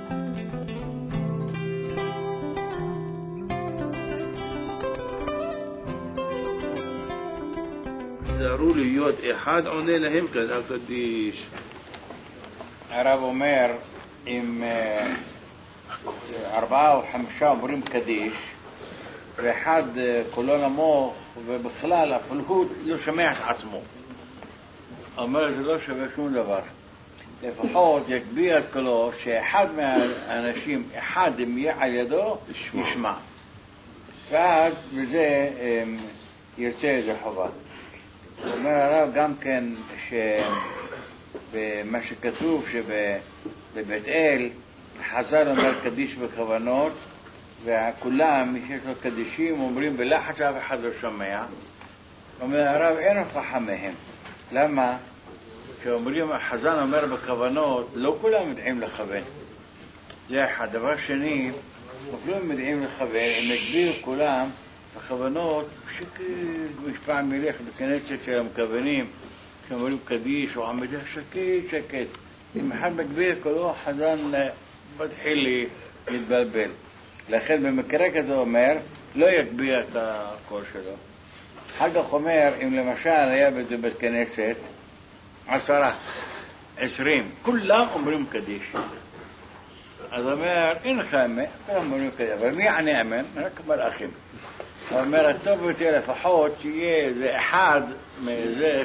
זהרו להיות אחד עונה להם הקדיש. הרב אומר, אם 4 או 5 אומרים קדיש, ואחד קולו נמוך, ובכלל אפילו הוא לא שומע את עצמו. אומר, זה לא שווה שום דבר. לפחות יקביע את קולו, שאחד מהאנשים, אחד אם יהיה על ידו, ישמע. ואז בזה יוצא איזה חובה. אומר הרב גם כן שבמה שכתוב שבבית אל חז"ל אומר קדיש בכוונות, וכולם מי שיש לו קדישים אומרים בלחץ, אף אחד לא שומע. אומר הרב אין הוכחה מהם. למה? כשאומרים חז"ל אומר בכוונות לא כולם יודעים לכוון. זה אחד. דבר שני, כולם יודעים לכוון, הם יגבירו כולם בכוונות שקט, משפעם מלך בכנסת של המכוונים, שאומרים קדיש או עמידה שקט. אם אחד מגביר כולו, חז"ל מתחיל להתבלבל. לכן במקרה כזה אומר, לא יגביר את הקול שלו. אחר כך אומר, אם למשל היה בזה בית כנסת, 10, 20, כולם אומרים קדיש. אז אומר, אין לך אמן, כולם אומרים קדיש, אבל מי יענה אמן? רק מלאכים. הוא אומר, הטוב יותר לפחות שיהיה איזה אחד מזה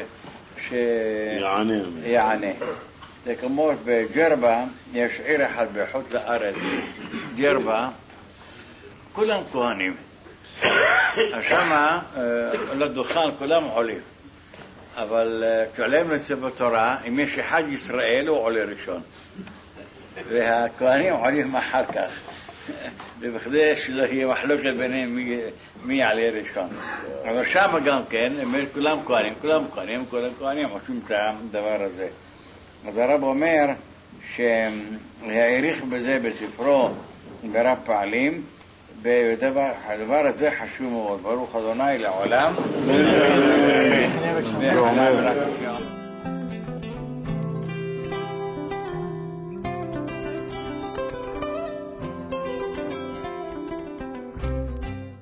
שיענה. זה כמו בג'רבה, יש עיר אחד בחוץ לארץ, ג'רבה, כולם כהנים. אז שמה, לדוכן כולם עולים. אבל כשעולים לצבא תורה, אם יש אחד ישראל, הוא עולה ראשון. והכהנים עולים אחר כך. ובכדי שלא יהיה מחלוקת ביניהם מי יעלה ראשון. אבל שם גם כן, כולם כהנים עושים את הדבר הזה. אז הרב אומר שהעריך בזה בספרו ברב פעלים, והדבר הזה חשוב מאוד. ברוך ה' לעולם.